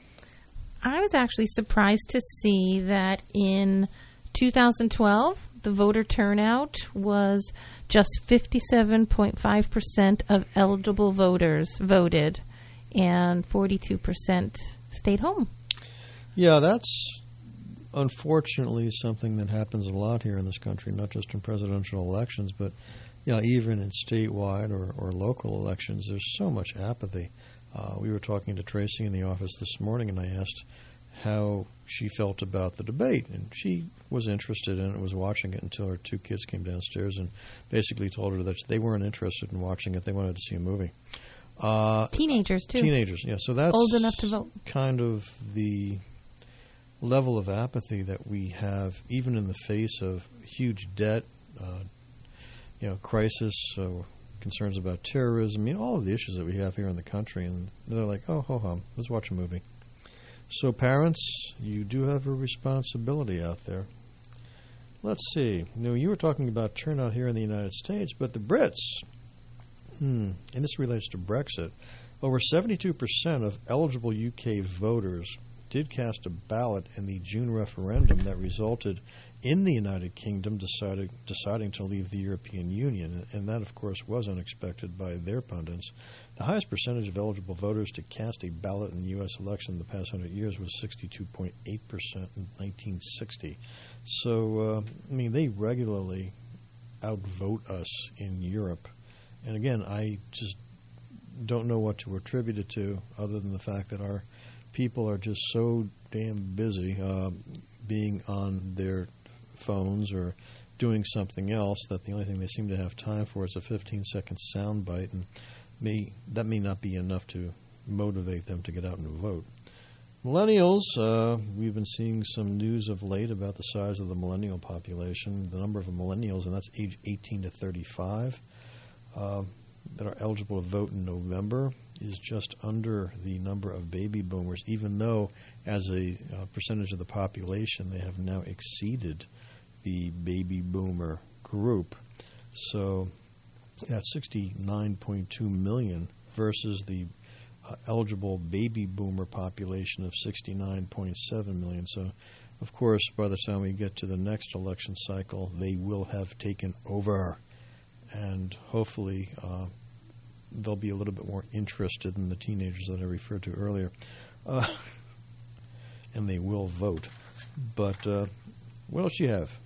I was actually surprised to see that in two thousand twelve, the voter turnout was just fifty-seven point five percent of eligible voters voted, and forty-two percent stayed home. Yeah, that's unfortunately something that happens a lot here in this country, not just in presidential elections, but you know, even in statewide or, or local elections. There's so much apathy. Uh, we were talking to Tracy in the office this morning, and I asked how she felt about the debate, and she was interested in it, was watching it until her two kids came downstairs and basically told her that they weren't interested in watching it. They wanted to see a movie. Uh, teenagers, too. Teenagers, yeah. So that's old enough to vote. Kind of the level of apathy that we have, even in the face of huge debt, uh, you know, crisis, uh, concerns about terrorism, you know, all of the issues that we have here in the country, and they're like, oh, ho hum, let's watch a movie. So parents, you do have a responsibility out there. Let's see. You know, you were talking about turnout here in the United States, but the Brits, hmm, and this relates to Brexit, over seventy-two percent of eligible U K voters did cast a ballot in the June referendum that resulted in the United Kingdom decided, deciding to leave the European Union. And that, of course, was unexpected by their pundits. The highest percentage of eligible voters to cast a ballot in the U S election in the past hundred years was sixty-two point eight percent in nineteen sixty. So, uh, I mean, they regularly outvote us in Europe. And again, I just don't know what to attribute it to other than the fact that our people are just so damn busy uh, being on their phones or doing something else that the only thing they seem to have time for is a fifteen-second sound bite, and may, that may not be enough to motivate them to get out and vote. Millennials, uh, we've been seeing some news of late about the size of the millennial population. The number of millennials, and that's age eighteen to thirty-five, uh, that are eligible to vote in November is just under the number of baby boomers, even though as a uh, percentage of the population they have now exceeded the baby boomer group. So that's sixty-nine point two million versus the uh, eligible baby boomer population of sixty-nine point seven million. So, of course, by the time we get to the next election cycle, they will have taken over, and hopefully uh, they'll be a little bit more interested in the teenagers that I referred to earlier, uh, and they will vote. But uh, what else do you have?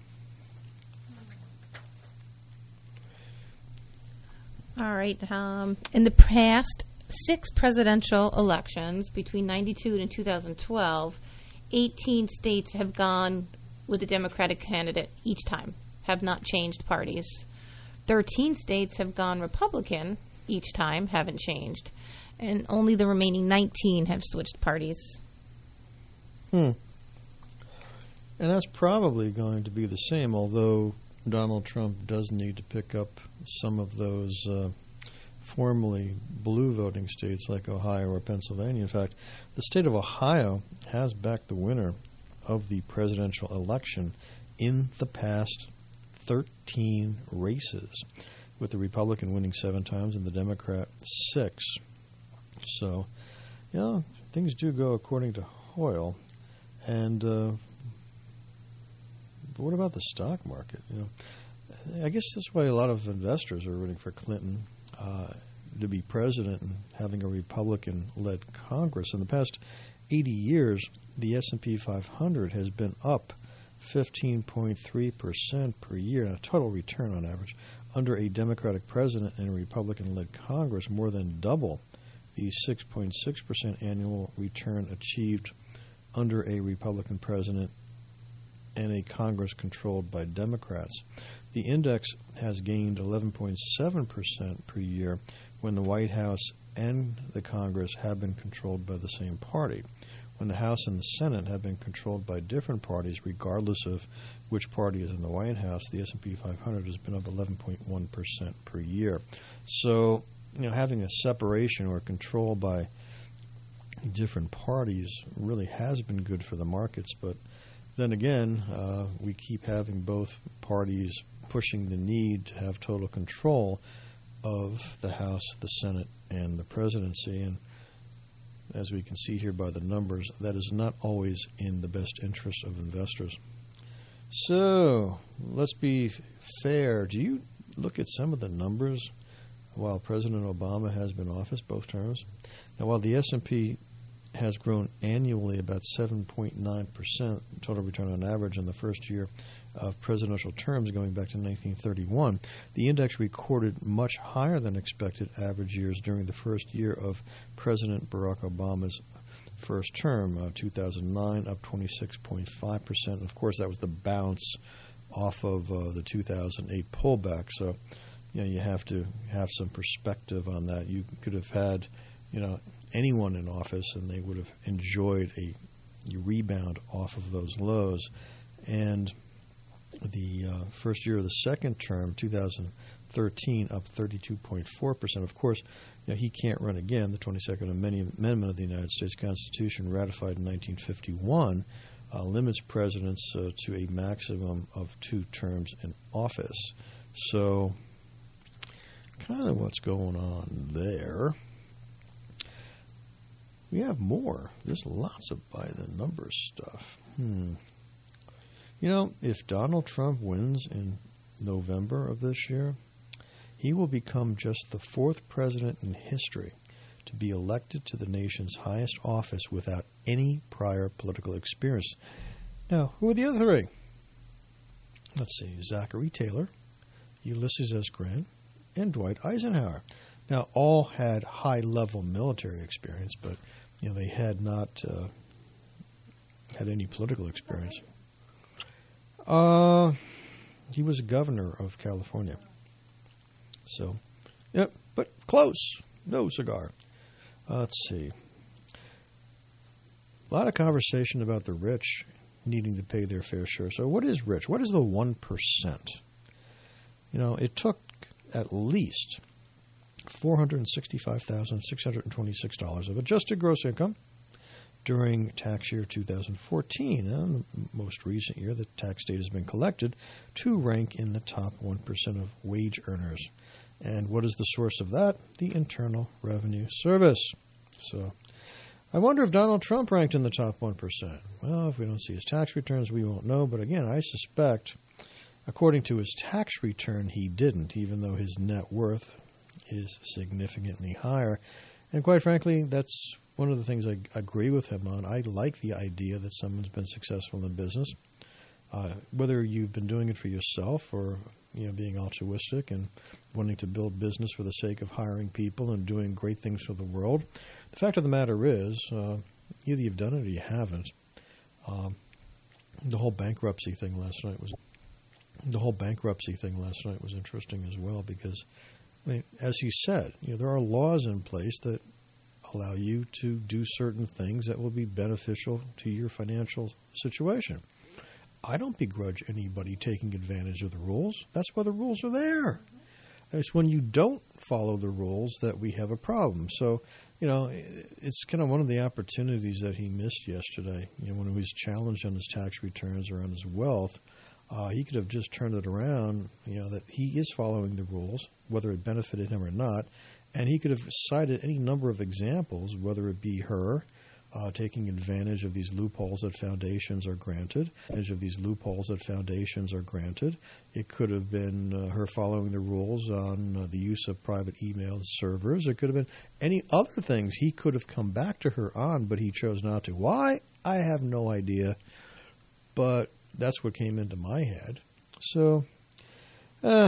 All right. Um, in the past six presidential elections between ninety-two and two thousand twelve, eighteen states have gone with a Democratic candidate each time, have not changed parties. thirteen states have gone Republican each time, haven't changed. And only the remaining nineteen have switched parties. Hmm. And that's probably going to be the same, although Donald Trump does need to pick up some of those uh, formerly blue voting states like Ohio or Pennsylvania. In fact, the state of Ohio has backed the winner of the presidential election in the past thirteen races, with the Republican winning seven times and the Democrat six. So, you know, things do go according to Hoyle. And uh, but what about the stock market? You know, I guess that's why a lot of investors are rooting for Clinton uh, to be president and having a Republican-led Congress. In the past eighty years, the S and P five hundred has been up fifteen point three percent per year, a total return on average, under a Democratic president and a Republican-led Congress, more than double the six point six percent annual return achieved under a Republican president and a Congress controlled by Democrats. The index has gained eleven point seven percent per year when the White House and the Congress have been controlled by the same party. When the House and the Senate have been controlled by different parties, regardless of which party is in the White House, the S and P five hundred has been up eleven point one percent per year. So, you know, having a separation or control by different parties really has been good for the markets. But then again, uh, we keep having both parties pushing the need to have total control of the House, the Senate, and the presidency. And as we can see here by the numbers, that is not always in the best interest of investors. So, let's be fair. Do you look at some of the numbers while President Obama has been in office, both terms? Now, while the S and P has grown annually about seven point nine percent total return on average in the first year of presidential terms going back to nineteen thirty-one, the index recorded much higher than expected average years during the first year of President Barack Obama's first term, uh, two thousand nine, up twenty-six point five percent. And of course, that was the bounce off of uh, the two thousand eight pullback. So, you know, you have to have some perspective on that. You could have had, you know, anyone in office, and they would have enjoyed a, a rebound off of those lows. And the uh, first year of the second term, two thousand thirteen, up thirty-two point four percent. Of course, you know, he can't run again. The twenty-second Amendment of the United States Constitution, ratified in nineteen fifty-one, uh, limits presidents uh, to a maximum of two terms in office. So, kind of what's going on there. We have more. There's lots of by-the-numbers stuff. Hmm. You know, if Donald Trump wins in November of this year, he will become just the fourth president in history to be elected to the nation's highest office without any prior political experience. Now, who are the other three? Let's see, Zachary Taylor, Ulysses S. Grant, and Dwight Eisenhower. Now, all had high-level military experience, but you know they had not uh, had any political experience. Uh, he was governor of California. So, yep, but close. No cigar. Uh, let's see. A lot of conversation about the rich needing to pay their fair share. So what is rich? What is the one percent? You know, it took at least four hundred sixty-five thousand six hundred twenty-six dollars of adjusted gross income during tax year two thousand fourteen, and the most recent year the tax data has been collected, to rank in the top one percent of wage earners. And what is the source of that? The Internal Revenue Service. So I wonder if Donald Trump ranked in the top one percent. Well, if we don't see his tax returns, we won't know. But again, I suspect, according to his tax return, he didn't, even though his net worth is significantly higher. And quite frankly, that's one of the things I agree with him on. I like the idea that someone's been successful in business, uh, whether you've been doing it for yourself or you know being altruistic and wanting to build business for the sake of hiring people and doing great things for the world. The fact of the matter is, uh, either you've done it or you haven't. Um, the whole bankruptcy thing last night was the whole bankruptcy thing last night was interesting as well because, I mean, as he said, you know, there are laws in place that allow you to do certain things that will be beneficial to your financial situation. I don't begrudge anybody taking advantage of the rules. That's why the rules are there. It's when you don't follow the rules that we have a problem. So, you know, it's kind of one of the opportunities that he missed yesterday. You know, when he was challenged on his tax returns or on his wealth, uh, he could have just turned it around, you know, that he is following the rules, whether it benefited him or not. And he could have cited any number of examples, whether it be her uh, taking advantage of these loopholes that foundations are granted, advantage of these loopholes that foundations are granted. It could have been uh, her following the rules on uh, the use of private email servers. It could have been any other things he could have come back to her on, but he chose not to. Why? I have no idea. But that's what came into my head. So, uh...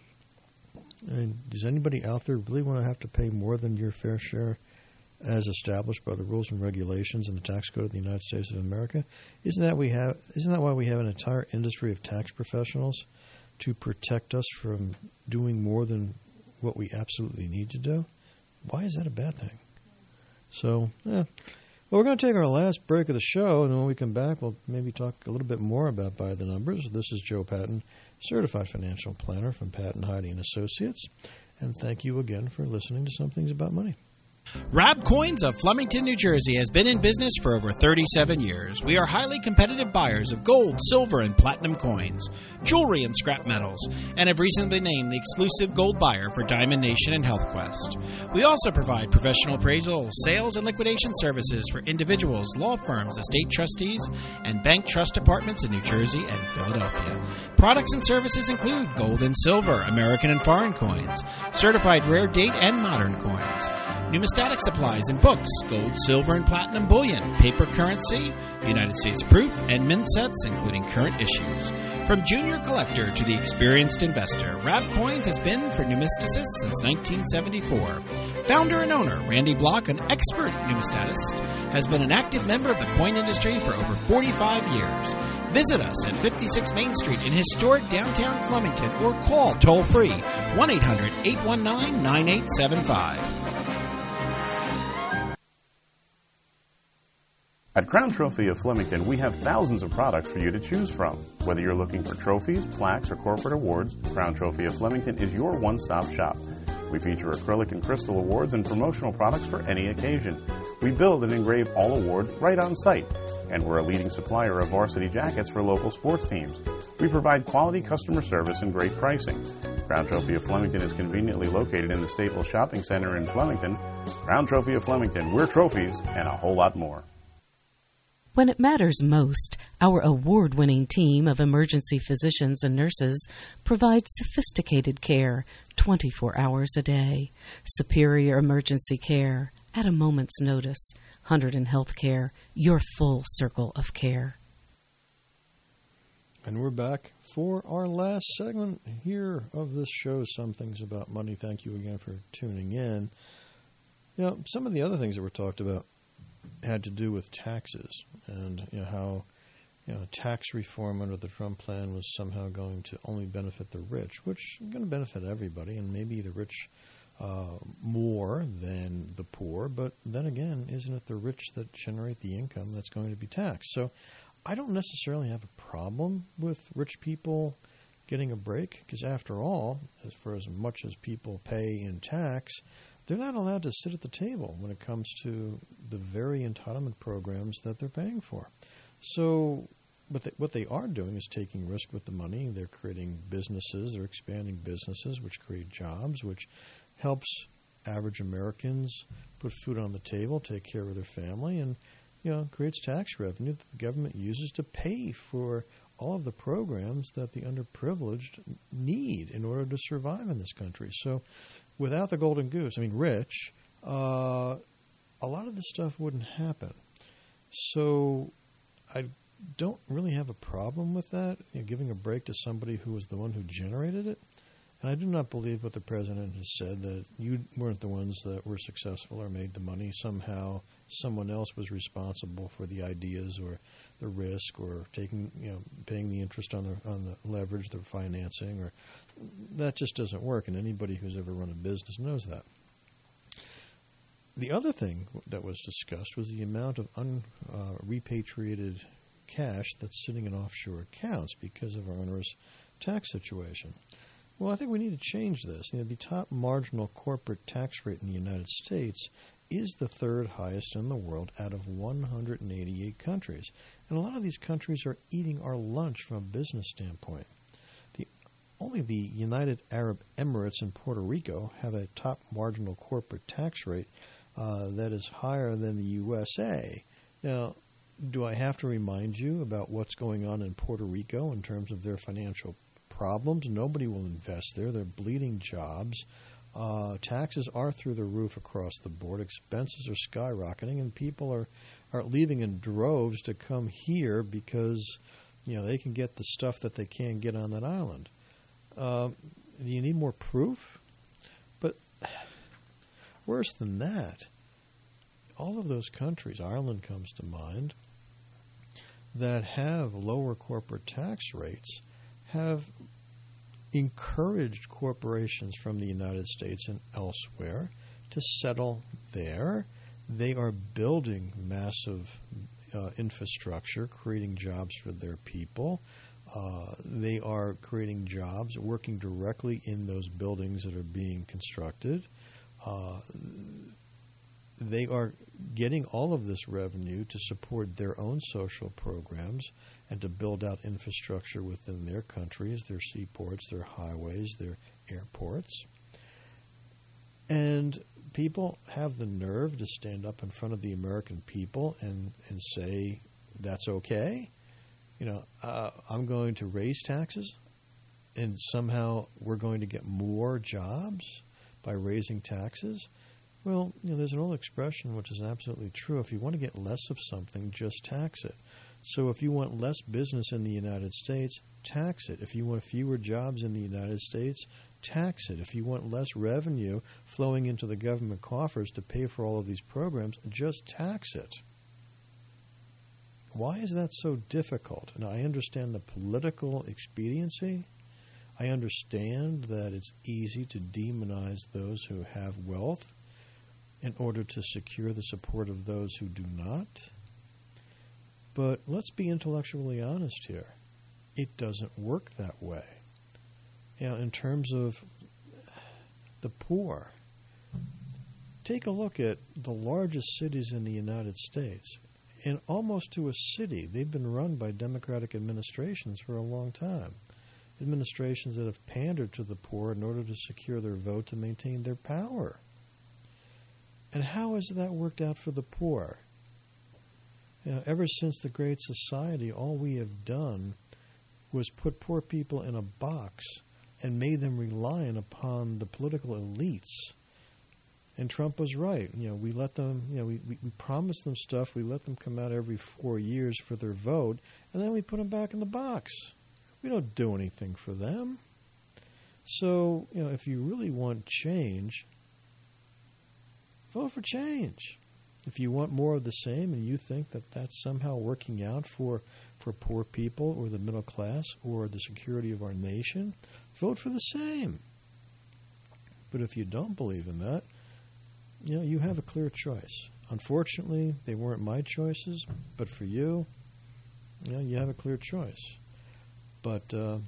And does anybody out there really want to have to pay more than your fair share as established by the rules and regulations in the tax code of the United States of America? Isn't that we have? Isn't that why we have an entire industry of tax professionals to protect us from doing more than what we absolutely need to do? why is that a bad thing? So, yeah. Well, we're going to take our last break of the show, and then when we come back, we'll maybe talk a little bit more about By the Numbers. This is Joe Patton, Certified Financial Planner from Patton, Heide and Associates. And thank you again for listening to Some Things About Money. Rab Coins of Flemington, New Jersey has been in business for over thirty-seven years. We are highly competitive buyers of gold, silver, and platinum coins, jewelry, and scrap metals, and have recently been named the exclusive gold buyer for Diamond Nation and HealthQuest. We also provide professional appraisal, sales, and liquidation services for individuals, law firms, estate trustees, and bank trust departments in New Jersey and Philadelphia. Products and services include gold and silver, American and foreign coins, certified rare date and modern coins, numismatic supplies and books, gold, silver, and platinum bullion, paper currency, United States proof, and mint sets, including current issues. From junior collector to the experienced investor, Rab Coins has been for numisticists since nineteen seventy-four. Founder and owner Randy Block, an expert numismatist, has been an active member of the coin industry for over forty-five years. Visit us at fifty-six Main Street in historic downtown Flemington or call toll-free one eight hundred, eight one nine, nine eight seven five. At Crown Trophy of Flemington, we have thousands of products for you to choose from. Whether you're looking for trophies, plaques, or corporate awards, Crown Trophy of Flemington is your one-stop shop. We feature acrylic and crystal awards and promotional products for any occasion. We build and engrave all awards right on site, and we're a leading supplier of varsity jackets for local sports teams. We provide quality customer service and great pricing. Crown Trophy of Flemington is conveniently located in the Staples Shopping Center in Flemington. Crown Trophy of Flemington, we're trophies and a whole lot more. When it matters most, our award-winning team of emergency physicians and nurses provides sophisticated care twenty-four hours a day. Superior emergency care at a moment's notice. Hunterdon Healthcare, your full circle of care. And we're back for our last segment here of this show, Some Things About Money. Thank you again for tuning in. You know, some of the other things that were talked about had to do with taxes and you know, how you know, tax reform under the Trump plan was somehow going to only benefit the rich, which is going to benefit everybody, and maybe the rich uh, more than the poor. But then again, isn't it the rich that generate the income that's going to be taxed? So I don't necessarily have a problem with rich people getting a break, because after all, as for as much as people pay in tax, they're not allowed to sit at the table when it comes to the very entitlement programs that they're paying for. So what they, what they are doing is taking risk with the money. They're creating businesses. They're expanding businesses, which create jobs, which helps average Americans put food on the table, take care of their family, and you know creates tax revenue that the government uses to pay for all of the programs that the underprivileged need in order to survive in this country. So without the golden goose, I mean, rich, uh, a lot of this stuff wouldn't happen. So I don't really have a problem with that, you know, giving a break to somebody who was the one who generated it. And I do not believe what the president has said, that you weren't the ones that were successful or made the money. Somehow someone else was responsible for the ideas or the risk or taking, you know, paying the interest on the on the leverage, the financing, or that just doesn't work. And anybody who's ever run a business knows that. The other thing that was discussed was the amount of unrepatriated uh, cash that's sitting in offshore accounts because of our onerous tax situation. Well, I think we need to change this. You know, the top marginal corporate tax rate in the United States is the third highest in the world out of one hundred eighty-eight countries. And a lot of these countries are eating our lunch from a business standpoint. The, only the United Arab Emirates and Puerto Rico have a top marginal corporate tax rate uh, that is higher than the U S A. Now, do I have to remind you about what's going on in Puerto Rico in terms of their financial problems? Nobody will invest there. They're bleeding jobs. Uh, taxes are through the roof across the board. Expenses are skyrocketing, and people are, are leaving in droves to come here because you know they can get the stuff that they can't get on that island. Uh, do you need more proof? But worse than that, all of those countries, Ireland comes to mind, that have lower corporate tax rates have encouraged corporations from the United States and elsewhere to settle there. They are building massive uh, infrastructure, creating jobs for their people. Uh, they are creating jobs, working directly in those buildings that are being constructed. Uh, they are getting all of this revenue to support their own social programs and to build out infrastructure within their countries, their seaports, their highways, their airports. And people have the nerve to stand up in front of the American people and, and say, that's okay. You know, uh, I'm going to raise taxes, and somehow we're going to get more jobs by raising taxes. Well, you know, there's an old expression which is absolutely true. If you want to get less of something, just tax it. So if you want less business in the United States, tax it. If you want fewer jobs in the United States, tax it. If you want less revenue flowing into the government coffers to pay for all of these programs, just tax it. Why is that so difficult? And I understand the political expediency. I understand that it's easy to demonize those who have wealth in order to secure the support of those who do not. But let's be intellectually honest here. It doesn't work that way. You know, in terms of the poor, take a look at the largest cities in the United States. And almost to a city, they've been run by Democratic administrations for a long time. Administrations that have pandered to the poor in order to secure their vote to maintain their power. And how has that worked out for the poor? You know, ever since the Great Society, all we have done was put poor people in a box and made them reliant upon the political elites. And Trump was right. You know, we let them, you know, we, we, we promised them stuff. We let them come out every four years for their vote, and then we put them back in the box. We don't do anything for them. So, you know, if you really want change, vote for change. If you want more of the same and you think that that's somehow working out for, for poor people or the middle class or the security of our nation, vote for the same. But if you don't believe in that, you know, you have a clear choice. Unfortunately, they weren't my choices, but for you, you know, you have a clear choice. But uh,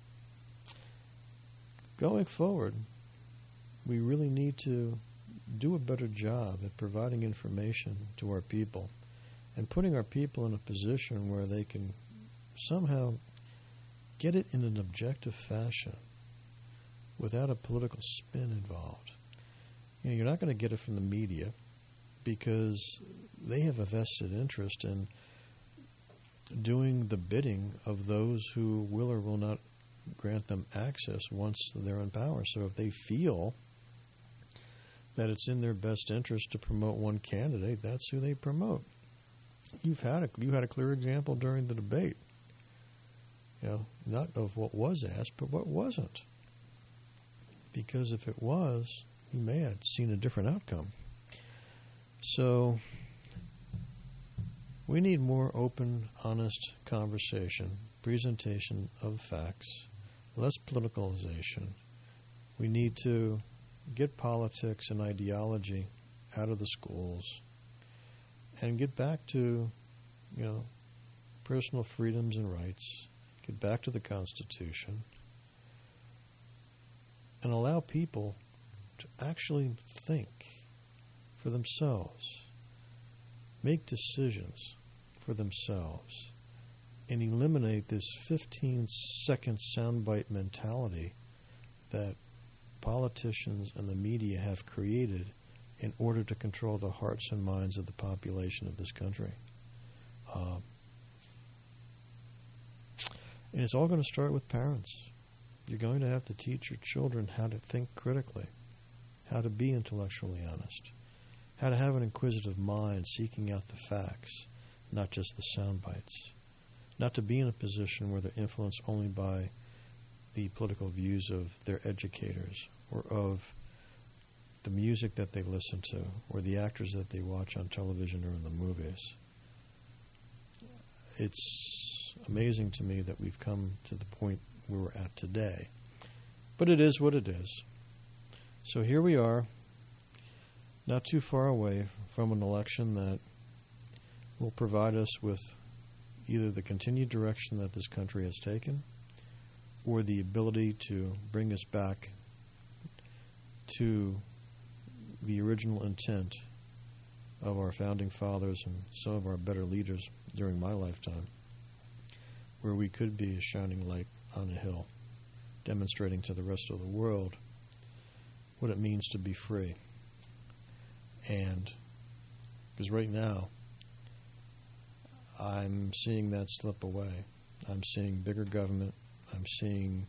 going forward, we really need to do a better job at providing information to our people and putting our people in a position where they can somehow get it in an objective fashion without a political spin involved. You know, you're not going to get it from the media because they have a vested interest in doing the bidding of those who will or will not grant them access once they're in power. So if they feel that it's in their best interest to promote one candidate, that's who they promote. You've had a, you had a clear example during the debate. You know, not of what was asked, but what wasn't. Because if it was, you may have seen a different outcome. So we need more open, honest conversation, presentation of facts, less politicalization. We need to get politics and ideology out of the schools and get back to, you know, personal freedoms and rights, get back to the Constitution, and allow people to actually think for themselves, make decisions for themselves, and eliminate this fifteen-second soundbite mentality that politicians and the media have created in order to control the hearts and minds of the population of this country. Uh, and it's all going to start with parents. You're going to have to teach your children how to think critically, how to be intellectually honest, how to have an inquisitive mind seeking out the facts, not just the sound bites, not to be in a position where they're influenced only by the political views of their educators or of the music that they listen to or the actors that they watch on television or in the movies. It's amazing to me that we've come to the point where we're at today. But it is what it is. So here we are. not too far away from an election that will provide us with either the continued direction that this country has taken or the ability to bring us back to the original intent of our founding fathers and some of our better leaders during my lifetime, where we could be a shining light on a hill, demonstrating to the rest of the world what it means to be free. And because right now, I'm seeing that slip away. I'm seeing bigger government. I'm seeing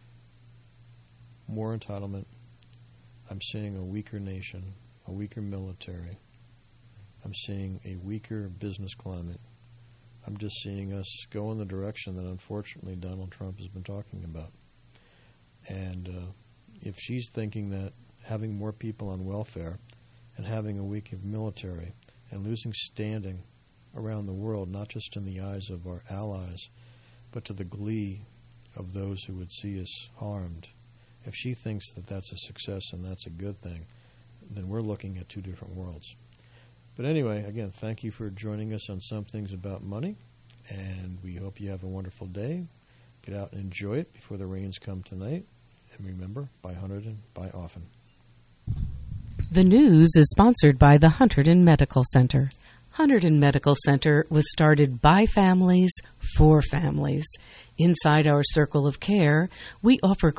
more entitlement. I'm seeing a weaker nation, a weaker military. I'm seeing a weaker business climate. I'm just seeing us go in the direction that unfortunately Donald Trump has been talking about. And uh, if she's thinking that having more people on welfare and having a weaker military and losing standing around the world, not just in the eyes of our allies, but to the glee of those who would see us harmed, if she thinks that that's a success and that's a good thing, then we're looking at two different worlds. But anyway, again, thank you for joining us on Some Things About Money, and we hope you have a wonderful day. Get out and enjoy it before the rains come tonight. And remember, buy Hunterdon, buy often. The news is sponsored by the Hunterdon Medical Center. Hunterdon Medical Center was started by families for families. Inside our circle of care, we offer